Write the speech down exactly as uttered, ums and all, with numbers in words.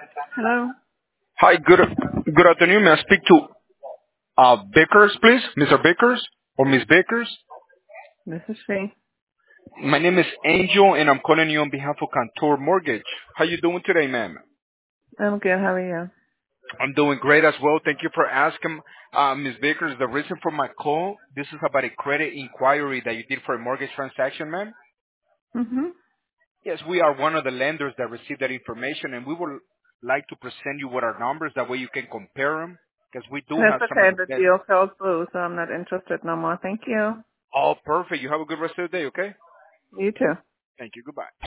Hello, Hi, good good afternoon. May I speak to uh, Bakers, please? Mister Bakers or Miss Bakers? this is she. My name is Angel, and I'm calling you on behalf of Cantor Mortgage. How you doing today, ma'am? I'm good. How are you? I'm doing great as well. Thank you for asking. Uh, Miss Bakers, the reason for my call, this is about a credit inquiry that you did for a mortgage transaction, ma'am. Mhm. Yes, we are one of the lenders that received that information, and we would like to present you with our numbers. That way you can compare them, because we do That's have some of okay. the The best. deal fell through, so I'm not interested no more. Thank you. Oh, perfect. You have a good rest of the day, okay? You too. Thank you. Goodbye.